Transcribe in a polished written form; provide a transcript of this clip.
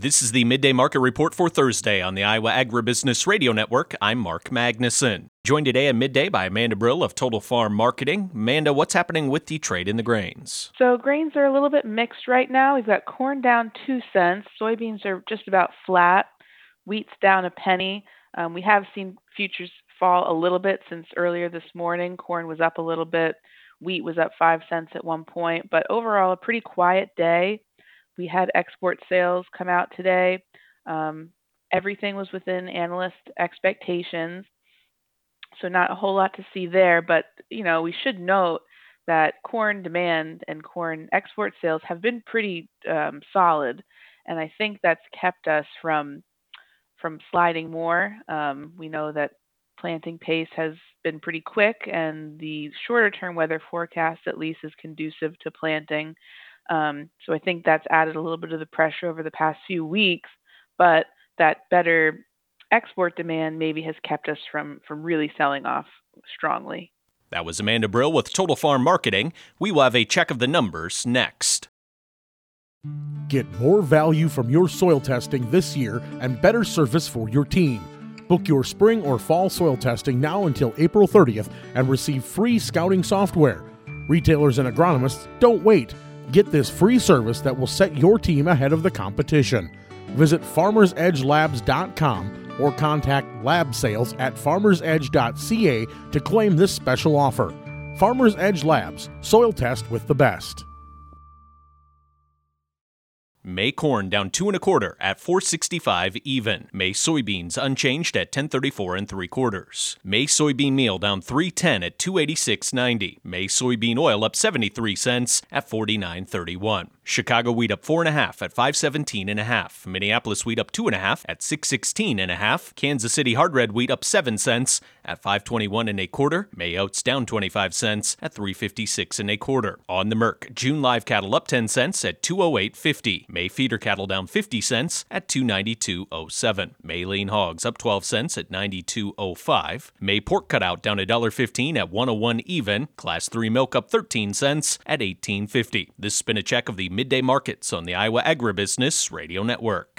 This is the Midday Market Report for Thursday on the Iowa Agribusiness Radio Network. I'm Mark Magnuson. Joined today at midday by Amanda Brill of Total Farm Marketing. Amanda, what's happening with the trade in the grains? So grains are a little bit mixed right now. We've got corn down 2 cents. Soybeans are just about flat. Wheat's down a penny. We have seen futures fall a little bit since earlier this morning. Corn was up a little bit. Wheat was up 5 cents at one point. But overall, a pretty quiet day. We had export sales come out today. Everything was within analyst expectations, so not a whole lot to see there. But, we should note that corn demand and corn export sales have been pretty solid, and I think that's kept us from sliding more. We know that planting pace has been pretty quick, and the shorter-term weather forecast at least is conducive to planting. So I think that's added a little bit of the pressure over the past few weeks, but that better export demand maybe has kept us from really selling off strongly. That was Amanda Brill with Total Farm Marketing. We will have a check of the numbers next. Get more value from your soil testing this year and better service for your team. Book your spring or fall soil testing now until April 30th and receive free scouting software. Retailers and agronomists, don't wait. Get this free service that will set your team ahead of the competition. Visit farmersedgelabs.com or contact lab sales at farmersedge.ca to claim this special offer. Farmers Edge Labs, soil test with the best. May corn down 2 1/4 at $4.65 even. May soybeans unchanged at $10.34 3/4. May soybean meal down 3.10 at $2.86.90. May soybean oil up 73 cents at $49.31. Chicago wheat up 4 1/2 at $5.17 1/2. Minneapolis wheat up 2 1/2 at $6.16 1/2. Kansas City hard red wheat up 7 cents at $5.21 1/4. May oats down 25 cents at $3.56 1/4. On the Merc, June live cattle up 10 cents at $208.50. May feeder cattle down 50 cents at $292.07. May lean hogs up 12 cents at $92.05. May pork cutout down $1.15 at $101 even. Class 3 milk up 13 cents at $18.50. This has been a check of the midday markets on the Iowa Agribusiness Radio Network.